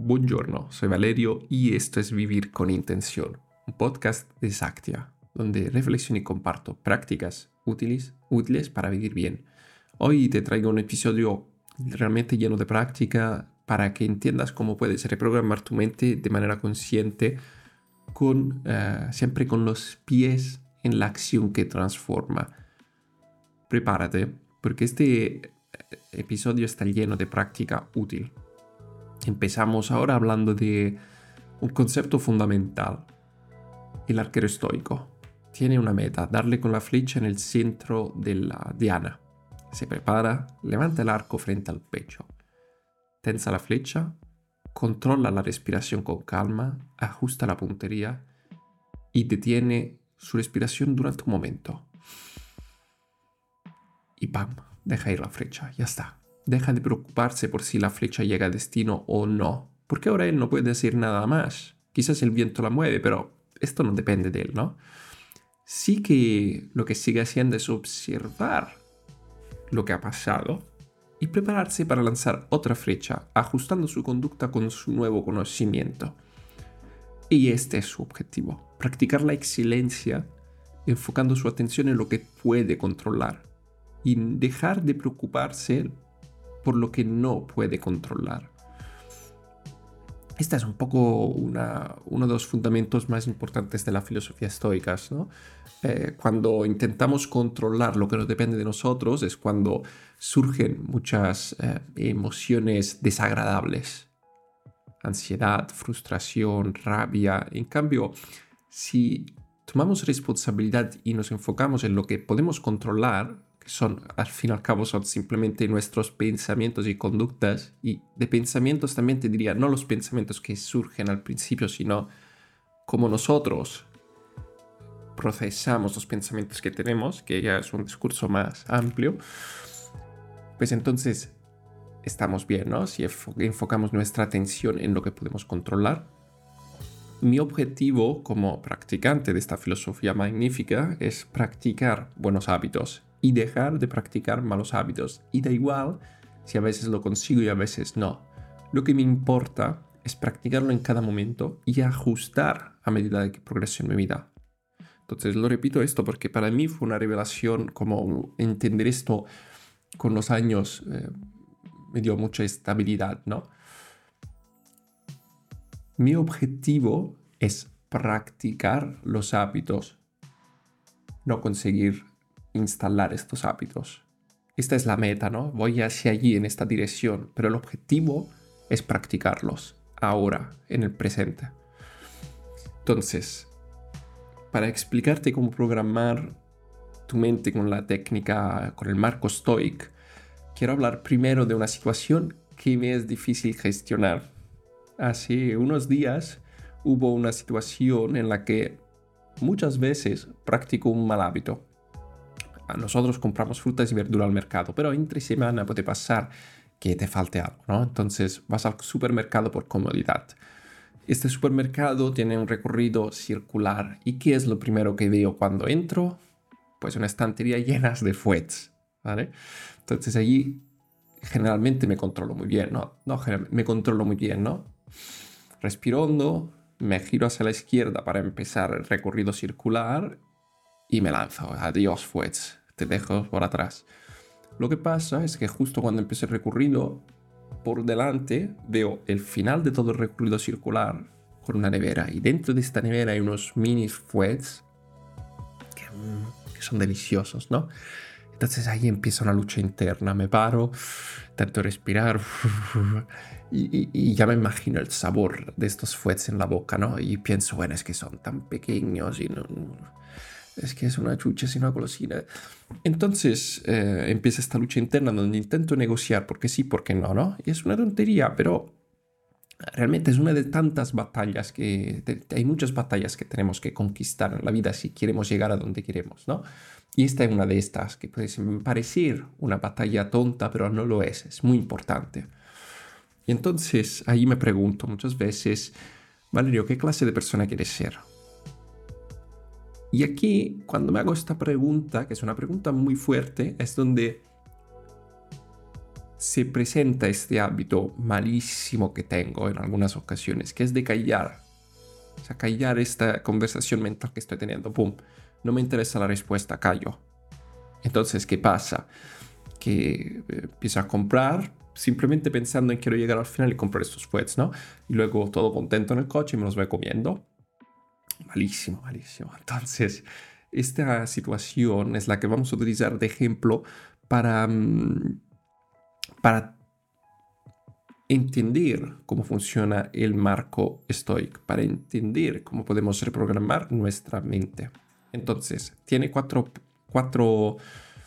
Buongiorno, soy Valerio y esto es Vivir con Intención, un podcast de Saktia, donde reflexiono y comparto prácticas útiles para vivir bien. Hoy te traigo un episodio realmente lleno de práctica para que entiendas cómo puedes reprogramar tu mente de manera consciente, siempre con los pies en la acción que transforma. Prepárate, porque este episodio está lleno de práctica útil. Empezamos ahora hablando de un concepto fundamental. El arquero estoico tiene una meta, darle con la flecha en el centro de la diana. Se prepara, levanta el arco frente al pecho. Tensa la flecha, controla la respiración con calma, ajusta la puntería y detiene su respiración durante un momento. Y ¡pam! Deja ir la flecha, ya está. Deja de preocuparse por si la flecha llega a destino o no, porque ahora él no puede decir nada más. Quizás el viento la mueve, pero esto no depende de él, ¿no? Sí que lo que sigue haciendo es observar lo que ha pasado y prepararse para lanzar otra flecha, ajustando su conducta con su nuevo conocimiento. Y este es su objetivo, practicar la excelencia, enfocando su atención en lo que puede controlar y dejar de preocuparse por lo que no puede controlar. Este es un poco uno de los fundamentos más importantes de la filosofía estoica, ¿no? Cuando intentamos controlar lo que no depende de nosotros es cuando surgen muchas emociones desagradables. Ansiedad, frustración, rabia. En cambio, si tomamos responsabilidad y nos enfocamos en lo que podemos controlar, que son, al fin y al cabo, son simplemente nuestros pensamientos y conductas, y de pensamientos también te diría, no los pensamientos que surgen al principio, sino cómo nosotros procesamos los pensamientos que tenemos, que ya es un discurso más amplio, pues entonces estamos bien, ¿no? Si enfocamos nuestra atención en lo que podemos controlar. Mi objetivo como practicante de esta filosofía magnífica es practicar buenos hábitos y dejar de practicar malos hábitos. Y da igual si a veces lo consigo y a veces no. Lo que me importa es practicarlo en cada momento y ajustar a medida que progreso en mi vida. Entonces lo repito esto porque para mí fue una revelación, como entender esto con los años me dio mucha estabilidad, ¿no? Mi objetivo es practicar los hábitos, no conseguir instalar estos hábitos. Esta es la meta, ¿no? Voy hacia allí en esta dirección, pero el objetivo es practicarlos ahora, en el presente. Entonces, para explicarte cómo programar tu mente con la técnica, con el marco Stoic, quiero hablar primero de una situación que me es difícil gestionar. Hace unos días hubo una situación en la que muchas veces practico un mal hábito. Nosotros compramos frutas y verduras al mercado, pero entre semana puede pasar que te falte algo, ¿no? Entonces vas al supermercado por comodidad. Este supermercado tiene un recorrido circular. ¿Y qué es lo primero que veo cuando entro? Pues una estantería llena de fuets, ¿vale? Entonces allí generalmente me controlo muy bien, ¿no? Me controlo muy bien, ¿no? Respiro hondo, me giro hacia la izquierda para empezar el recorrido circular y me lanzo. Adiós, fuets, te dejo por atrás. Lo que pasa es que justo cuando empiezo el recorrido, por delante veo el final de todo el recorrido circular con una nevera. Y dentro de esta nevera hay unos mini fuets que son deliciosos, ¿no? Entonces ahí empieza una lucha interna. Me paro, intento respirar y ya me imagino el sabor de estos fuets en la boca, ¿no? Y pienso, bueno, es que son tan pequeños y no, es que es una chucha, es una golosina. Entonces empieza esta lucha interna donde intento negociar porque sí, porque no, ¿no? Y es una tontería, pero realmente es una de tantas batallas hay muchas batallas que tenemos que conquistar en la vida si queremos llegar a donde queremos, ¿no? Y esta es una de estas que puede parecer una batalla tonta, pero no lo es muy importante. Y entonces ahí me pregunto muchas veces, Valerio, ¿qué clase de persona quieres ser? Y aquí, cuando me hago esta pregunta, que es una pregunta muy fuerte, es donde se presenta este hábito malísimo que tengo en algunas ocasiones, que es de callar. O sea, callar esta conversación mental que estoy teniendo. ¡Pum! No me interesa la respuesta, callo. Entonces, ¿qué pasa? Que empiezo a comprar simplemente pensando en quiero llegar al final y comprar estos fuets, ¿no? Y luego todo contento en el coche y me los voy comiendo. Malísimo, malísimo. Entonces, esta situación es la que vamos a utilizar de ejemplo para entender cómo funciona el marco estoico, para entender cómo podemos reprogramar nuestra mente. Entonces, tiene cuatro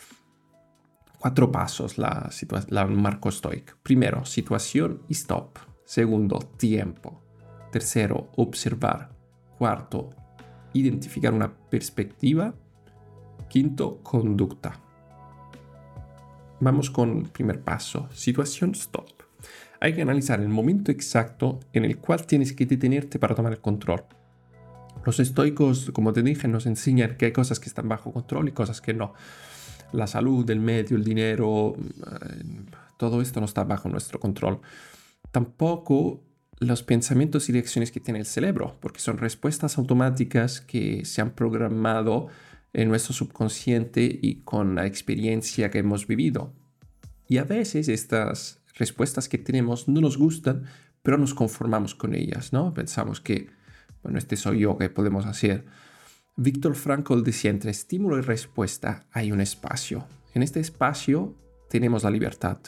pasos la marco estoico. Primero, situación y stop. Segundo, tiempo. Tercero, observar. Cuarto, identificar una perspectiva. Quinto, conducta. Vamos con el primer paso, situación stop. Hay que analizar el momento exacto en el cual tienes que detenerte para tomar el control. Los estoicos, como te dije, nos enseñan que hay cosas que están bajo control y cosas que no. La salud, el medio, el dinero, todo esto no está bajo nuestro control. Tampoco los pensamientos y reacciones que tiene el cerebro, porque son respuestas automáticas que se han programado en nuestro subconsciente y con la experiencia que hemos vivido. Y a veces estas respuestas que tenemos no nos gustan, pero nos conformamos con ellas, ¿no? Pensamos que, bueno, este soy yo, ¿qué podemos hacer? Viktor Frankl decía, entre estímulo y respuesta hay un espacio. En este espacio tenemos la libertad.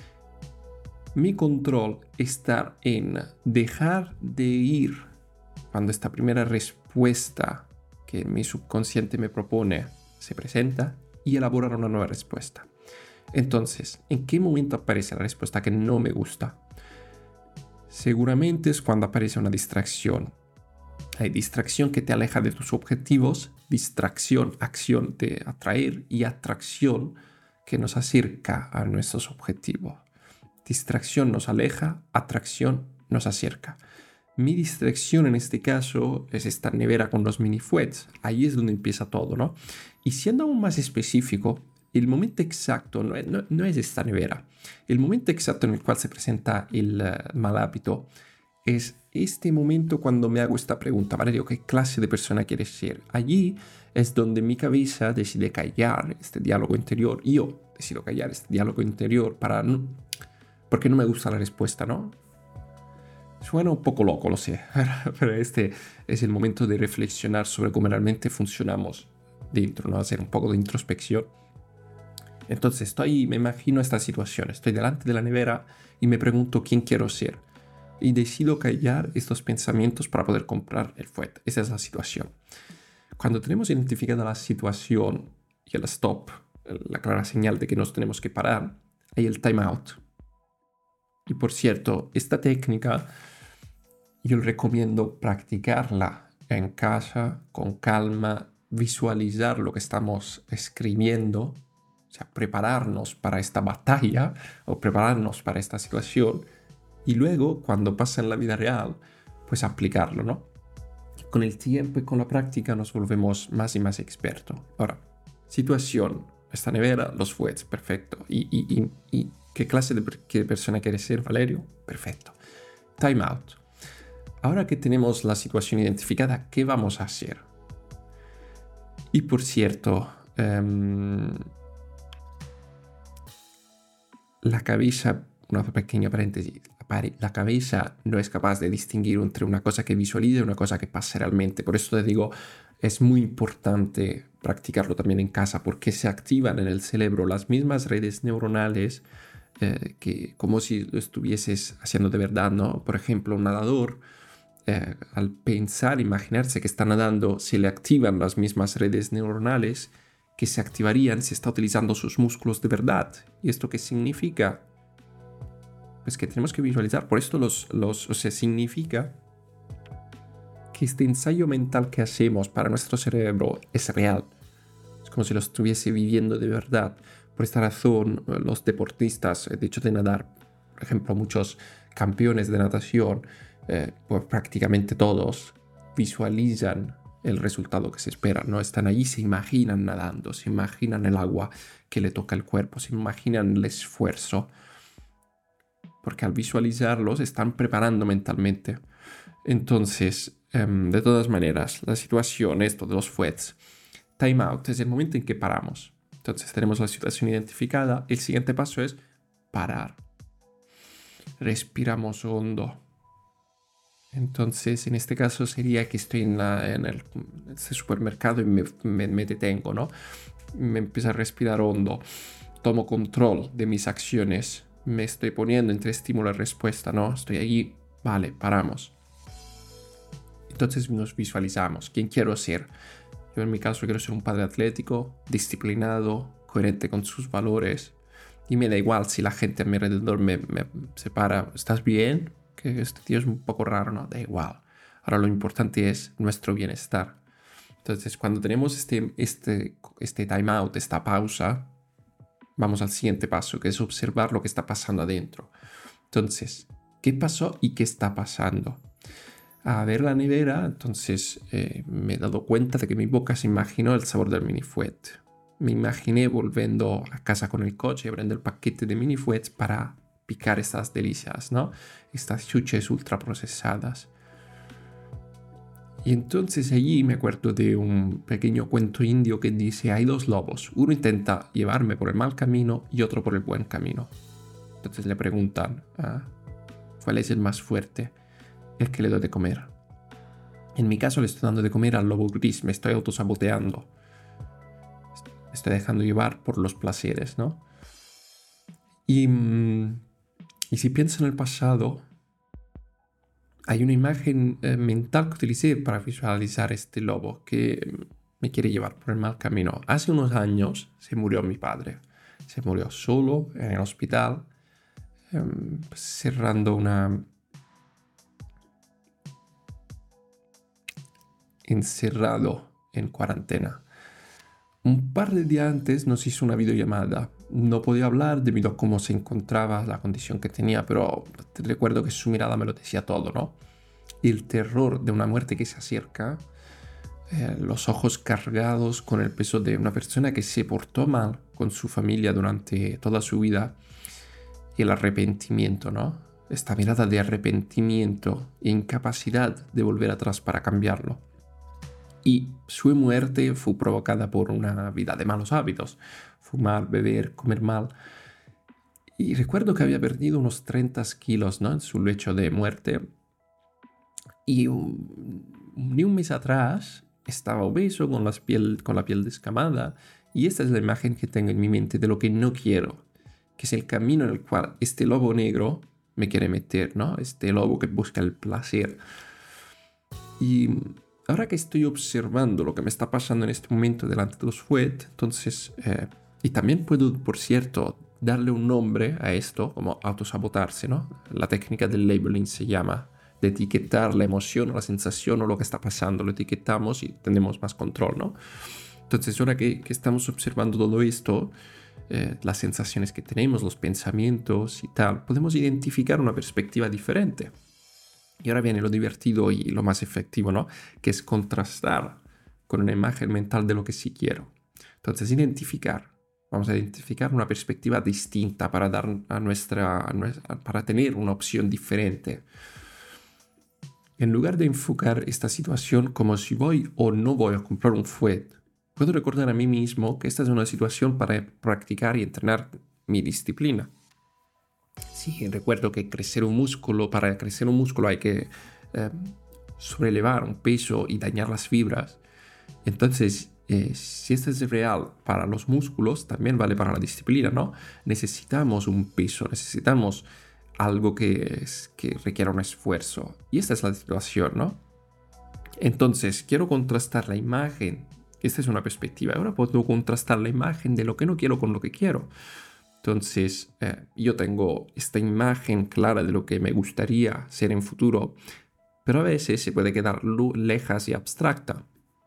Mi control está en dejar de ir cuando esta primera respuesta que mi subconsciente me propone se presenta y elaborar una nueva respuesta. Entonces, ¿en qué momento aparece la respuesta que no me gusta? Seguramente es cuando aparece una distracción. Hay distracción que te aleja de tus objetivos, distracción, acción de atraer y atracción que nos acerca a nuestros objetivos. Distracción nos aleja, atracción nos acerca. Mi distracción en este caso es esta nevera con los mini fuets. Ahí es donde empieza todo, ¿no? Y siendo aún más específico, el momento exacto no es esta nevera. El momento exacto en el cual se presenta el mal hábito es este momento cuando me hago esta pregunta, Valerio, ¿qué clase de persona quieres ser? Allí es donde mi cabeza decide callar este diálogo interior. Yo decido callar este diálogo interior porque no me gusta la respuesta, ¿no? Suena un poco loco, lo sé, pero este es el momento de reflexionar sobre cómo realmente funcionamos dentro, ¿no? Hacer un poco de introspección. Entonces me imagino esta situación, estoy delante de la nevera y me pregunto quién quiero ser. Y decido callar estos pensamientos para poder comprar el fuet. Esa es la situación. Cuando tenemos identificada la situación y el stop, la clara señal de que nos tenemos que parar, hay el time out. Y por cierto, esta técnica yo recomiendo practicarla en casa, con calma, visualizar lo que estamos escribiendo, o sea, prepararnos para esta batalla o prepararnos para esta situación y luego, cuando pasa en la vida real, pues aplicarlo, ¿no? Con el tiempo y con la práctica nos volvemos más y más expertos. Ahora, situación, esta nevera, los fuets, perfecto. ¿Y qué clase de persona quieres ser, Valerio? Perfecto. Time out. Ahora que tenemos la situación identificada, ¿qué vamos a hacer? Y por cierto, la cabeza, una pequeña paréntesis, la cabeza no es capaz de distinguir entre una cosa que visualiza y una cosa que pasa realmente. Por eso te digo, es muy importante practicarlo también en casa porque se activan en el cerebro las mismas redes neuronales que como si lo estuvieses haciendo de verdad, ¿no? Por ejemplo, un nadador, al pensar, imaginarse que está nadando, se le activan las mismas redes neuronales que se activarían si está utilizando sus músculos de verdad. ¿Y esto qué significa? Pues que tenemos que visualizar. Por esto o sea, significa que este ensayo mental que hacemos para nuestro cerebro es real. Es como si lo estuviese viviendo de verdad. Por esta razón, los deportistas, de hecho de nadar, por ejemplo, muchos campeones de natación, pues prácticamente todos visualizan el resultado que se espera, ¿no? Están allí, se imaginan nadando, se imaginan el agua que le toca el cuerpo, se imaginan el esfuerzo. porque al visualizarlos están preparando mentalmente. Entonces, de todas maneras, la situación, esto de los FUETs, time out es el momento en que paramos. Entonces tenemos la situación identificada. El siguiente paso es parar. Respiramos hondo. Entonces, en este caso sería que estoy en este supermercado y me detengo, ¿no? Me empiezo a respirar hondo. Tomo control de mis acciones. Me estoy poniendo entre estímulo y respuesta, ¿no? Estoy ahí, vale, paramos. Entonces nos visualizamos. ¿Quién quiero ser? Yo en mi caso quiero ser un padre atlético, disciplinado, coherente con sus valores. Y me da igual si la gente a mi alrededor me separa. ¿Estás bien? Que este tío es un poco raro, ¿no? Da igual. Ahora lo importante es nuestro bienestar. Entonces cuando tenemos este time out, esta pausa, vamos al siguiente paso, que es observar lo que está pasando adentro. Entonces, ¿qué pasó y qué está pasando? A ver la nevera, entonces me he dado cuenta de que mi boca se imaginó el sabor del mini fuet. Me imaginé volviendo a casa con el coche, abriendo el paquete de mini fuets para picar estas delicias, ¿no? Estas chuches ultraprocesadas. Y entonces allí me acuerdo de un pequeño cuento indio que dice: hay dos lobos, uno intenta llevarme por el mal camino y otro por el buen camino. Entonces le preguntan, ¿cuál es el más fuerte? El que le doy de comer. En mi caso le estoy dando de comer al lobo gris, me estoy autosaboteando. Me estoy dejando llevar por los placeres, ¿no? Y si pienso en el pasado, hay una imagen mental que utilicé para visualizar este lobo que me quiere llevar por el mal camino. Hace unos años se murió mi padre. Se murió solo en el hospital, encerrado en cuarentena. Un par de días antes nos hizo una videollamada. No podía hablar debido a cómo se encontraba, la condición que tenía, pero te recuerdo que su mirada me lo decía todo, ¿no? El terror de una muerte que se acerca, los ojos cargados con el peso de una persona que se portó mal con su familia durante toda su vida, y el arrepentimiento, ¿no? Esta mirada de arrepentimiento e incapacidad de volver atrás para cambiarlo. Y su muerte fue provocada por una vida de malos hábitos: fumar, beber, comer mal. Y recuerdo que había perdido unos 30 kilos, ¿no?, en su lecho de muerte. Y ni un mes atrás estaba obeso, con la piel descamada. Y esta es la imagen que tengo en mi mente de lo que no quiero, que es el camino en el cual este lobo negro me quiere meter, ¿no? Este lobo que busca el placer. Y ahora que estoy observando lo que me está pasando en este momento delante de los FUET, entonces, y también puedo, por cierto, darle un nombre a esto, como autosabotarse, ¿no? La técnica del labeling se llama, de etiquetar la emoción o la sensación o lo que está pasando. Lo etiquetamos y tenemos más control, ¿no? Entonces, ahora que estamos observando todo esto, las sensaciones que tenemos, los pensamientos y tal, podemos identificar una perspectiva diferente. Y ahora viene lo divertido y lo más efectivo, ¿no? Que es contrastar con una imagen mental de lo que sí quiero. Entonces, vamos a identificar una perspectiva distinta para dar para tener una opción diferente. En lugar de enfocar esta situación como si voy o no voy a comprar un FUET, puedo recordar a mí mismo que esta es una situación para practicar y entrenar mi disciplina. Sí, recuerdo que para crecer un músculo hay que sobrelevar un peso y dañar las fibras. Entonces, si esto es real para los músculos, también vale para la disciplina, ¿no? Necesitamos un peso, necesitamos algo que requiera un esfuerzo. Y esta es la situación, ¿no? Entonces, quiero contrastar la imagen. Esta es una perspectiva. Ahora puedo contrastar la imagen de lo que no quiero con lo que quiero. Entonces, yo tengo esta imagen clara de lo que me gustaría ser en futuro, pero a veces se puede quedar lejos y abstracta.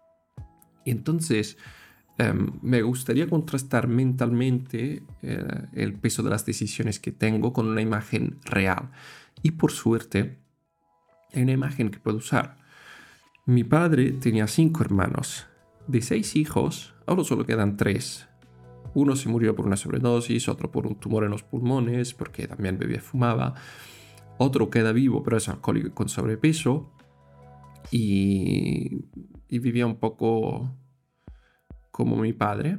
Y entonces, me gustaría contrastar mentalmente el peso de las decisiones que tengo con una imagen real. Y por suerte, hay una imagen que puedo usar. Mi padre tenía 5 hermanos. De 6 hijos, ahora solo quedan 3. Uno se murió por una sobredosis, otro por un tumor en los pulmones, porque también bebía y fumaba. Otro queda vivo, pero es alcohólico y con sobrepeso. Y vivía un poco como mi padre.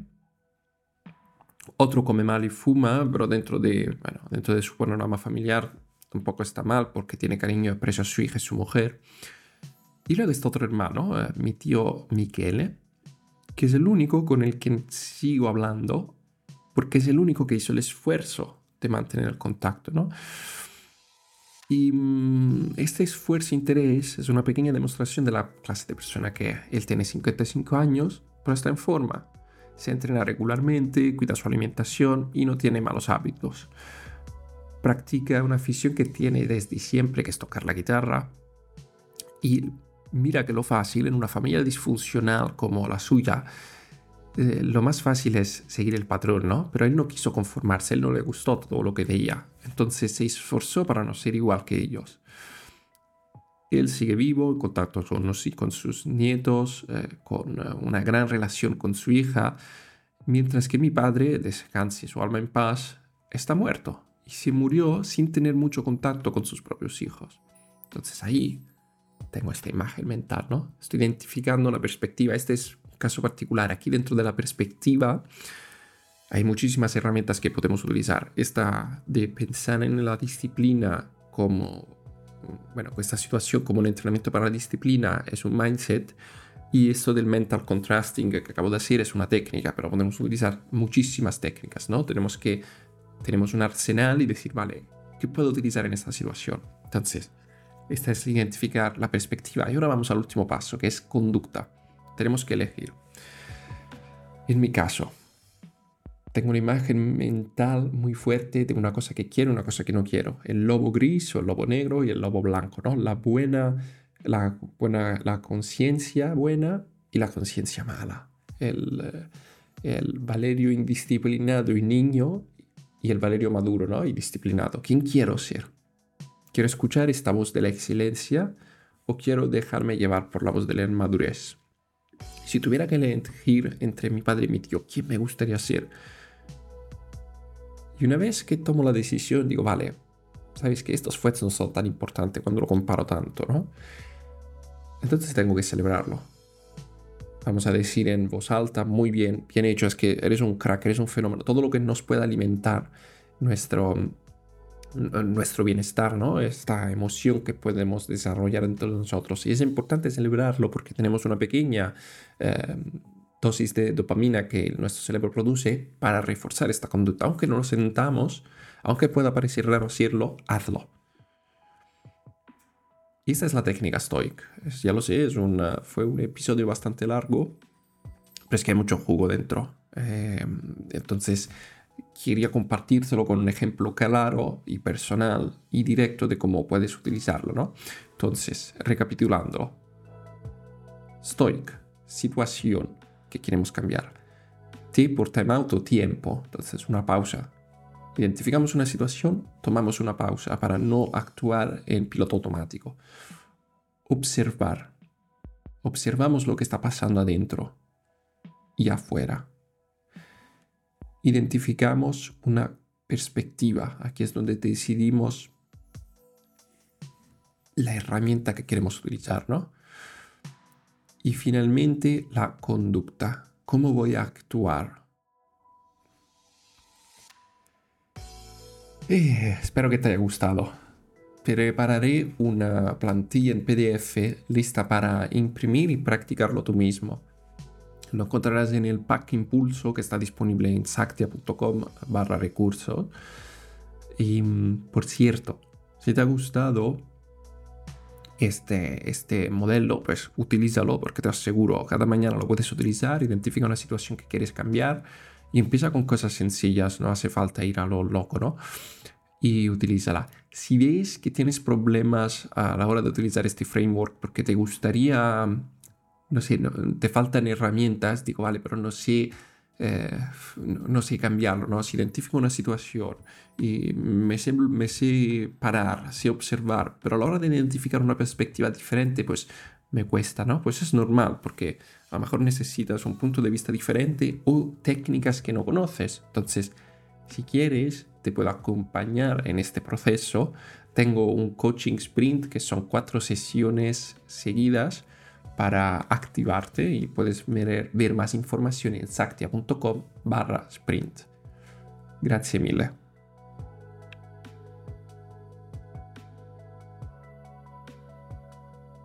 Otro come mal y fuma, pero dentro de su panorama familiar tampoco está mal porque tiene cariño y aprecio a su hija y su mujer. Y luego está otro hermano, mi tío Michele, que es el único con el que sigo hablando porque es el único que hizo el esfuerzo de mantener el contacto, ¿no? Y este esfuerzo e interés es una pequeña demostración de la clase de persona que es. Él tiene 55 años, pero está en forma. Se entrena regularmente, cuida su alimentación y no tiene malos hábitos. Practica una afición que tiene desde siempre, que es tocar la guitarra. Y mira que lo fácil en una familia disfuncional como la suya, lo más fácil es seguir el patrón, ¿no? Pero él no quiso conformarse, él no le gustó todo lo que veía. Entonces se esforzó para no ser igual que ellos. Él sigue vivo, en contacto con sus nietos, con una gran relación con su hija, mientras que mi padre, descanse su alma en paz, está muerto y se murió sin tener mucho contacto con sus propios hijos. Entonces ahí tengo esta imagen mental, ¿no? Estoy identificando una perspectiva. Este es un caso particular. Aquí dentro de la perspectiva hay muchísimas herramientas que podemos utilizar. Esta de pensar en la disciplina como, bueno, esta situación como un entrenamiento para la disciplina es un mindset. Y esto del mental contrasting que acabo de decir es una técnica, pero podemos utilizar muchísimas técnicas, ¿no? Tenemos un arsenal y decir, vale, ¿qué puedo utilizar en esta situación? Entonces, esta es identificar la perspectiva. Y ahora vamos al último paso, que es conducta. Tenemos que elegir. En mi caso, tengo una imagen mental muy fuerte de una cosa que quiero y una cosa que no quiero. El lobo gris o el lobo negro y el lobo blanco, ¿no? La conciencia buena y la conciencia mala. El Valerio indisciplinado y niño y el Valerio maduro, ¿no? Y disciplinado. ¿Quién quiero ser? ¿Quiero escuchar esta voz de la excelencia o quiero dejarme llevar por la voz de la inmadurez? Si tuviera que elegir entre mi padre y mi tío, ¿quién me gustaría ser? Y una vez que tomo la decisión, digo, vale, sabéis que estos esfuerzos no son tan importantes cuando lo comparo tanto, ¿no? Entonces tengo que celebrarlo. Vamos a decir en voz alta, muy bien, bien hecho, es que eres un crack, eres un fenómeno. Todo lo que nos pueda alimentar nuestro bienestar, ¿no? Esta emoción que podemos desarrollar entre nosotros. Y es importante celebrarlo porque tenemos una pequeña dosis de dopamina que nuestro cerebro produce para reforzar esta conducta. Aunque no lo sentamos, aunque pueda parecer raro hacerlo, hazlo. Y esta es la técnica Stoic. Ya lo sé, fue un episodio bastante largo, pero es que hay mucho jugo dentro. Entonces, quería compartírselo con un ejemplo claro y personal y directo de cómo puedes utilizarlo, ¿no? Entonces, recapitulando. Stoic, situación que queremos cambiar. T por timeout o tiempo, entonces una pausa. Identificamos una situación, tomamos una pausa para no actuar en piloto automático. Observar. Observamos lo que está pasando adentro y afuera. Identificamos una perspectiva. Aquí es donde decidimos la herramienta que queremos utilizar, ¿no? Y finalmente la conducta. ¿Cómo voy a actuar? Espero que te haya gustado. Prepararé una plantilla en PDF lista para imprimir y practicarlo tú mismo. Lo encontrarás en el pack impulso que está disponible en saktia.com/recursos. Y por cierto, si te ha gustado este modelo, pues utilízalo porque te aseguro, cada mañana lo puedes utilizar, identifica una situación que quieres cambiar y empieza con cosas sencillas, no hace falta ir a lo loco, ¿no? Y utilízala. Si ves que tienes problemas a la hora de utilizar este framework porque te gustaría, no sé, te faltan herramientas, digo, vale, pero no sé cambiarlo, ¿no? Si identifico una situación y me sé parar, sé observar, pero a la hora de identificar una perspectiva diferente, pues me cuesta, ¿no? Pues es normal porque a lo mejor necesitas un punto de vista diferente o técnicas que no conoces. Entonces, si quieres, te puedo acompañar en este proceso. Tengo un coaching sprint que son 4 sesiones seguidas para activarte y puedes ver más información en saktia.com/sprint. Grazie mille.